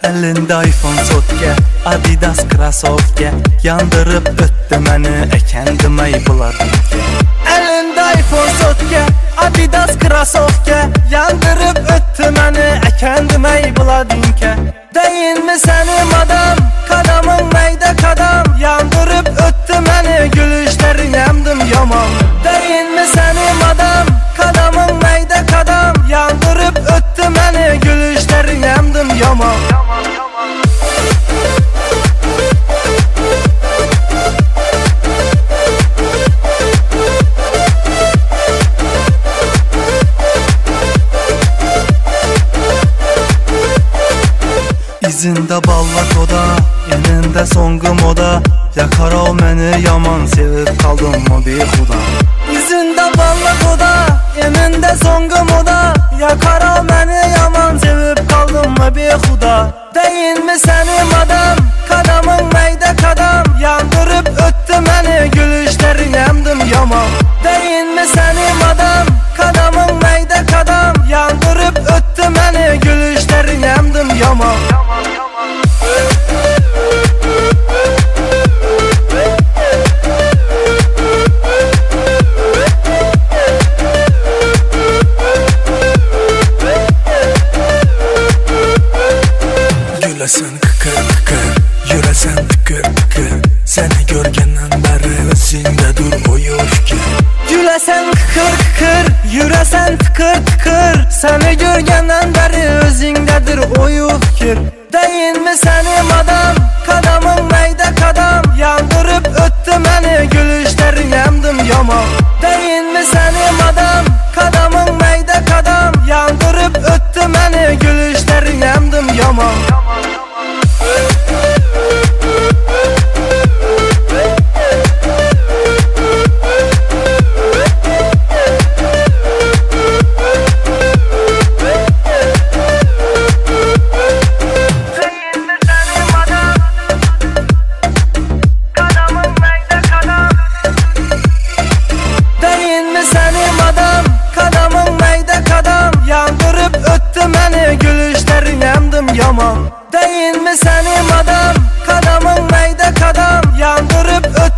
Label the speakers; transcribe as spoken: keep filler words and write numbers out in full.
Speaker 1: Elinde iPhone sotke, Adidas krasovke, yandırıp öttü məni, ekəndim ayıbladım ki. Elinde iPhone sotke, Adidas krasovke, yandırıp öttü məni, ekəndim ayıbladım ki. Deyin mi senim adam, kadamın meyde kadam, yandırıp öttü məni, gülüşlerin emdim yaman. Deyin mi senim adam, kadamın meyde kadam, yandırıp öttü məni, gülüşlerin emdim yaman. İzində ballak oda, enində sonqum oda, yakar o məni yaman, sevib qaldım o bir xuda. İzində ballak oda, enində sonqum oda, yakar o məni yaman, sevib qaldım o bir xuda. Deyin mi senim adam, kadamın meyde kadam, yandırıp öttü məni, gülüşlerin emdim yaman. Deyin mi senim adam, kadamın meyde kadam, yandırıp öttü məni, gülüşlerin emdim yaman.
Speaker 2: Güləsən kıkır kıkır, yürəsən tıkır tıkır, səni görgəndən bəri özündə durmuyor ki.
Speaker 1: Güləsən kıkır kıkır, yürəsən tıkır tıkır, səni görgəndən bəri özündədir oyuq fikir. Deyin mi senim adam, kadamın meyde kadam, yandırıp öttü məni, gülüşlerin emdim yaman. Deyin mi senim adam, kadamın meyde kadam, yandırıp öttü məni, gülüşlerin emdim yaman. Senim adam, kadamın meyde kadam, yandırıp öttü məni, gülüşlerin emdim yaman. Deyin mi senim adam, kadamın meyde kadam, yandırıp öttü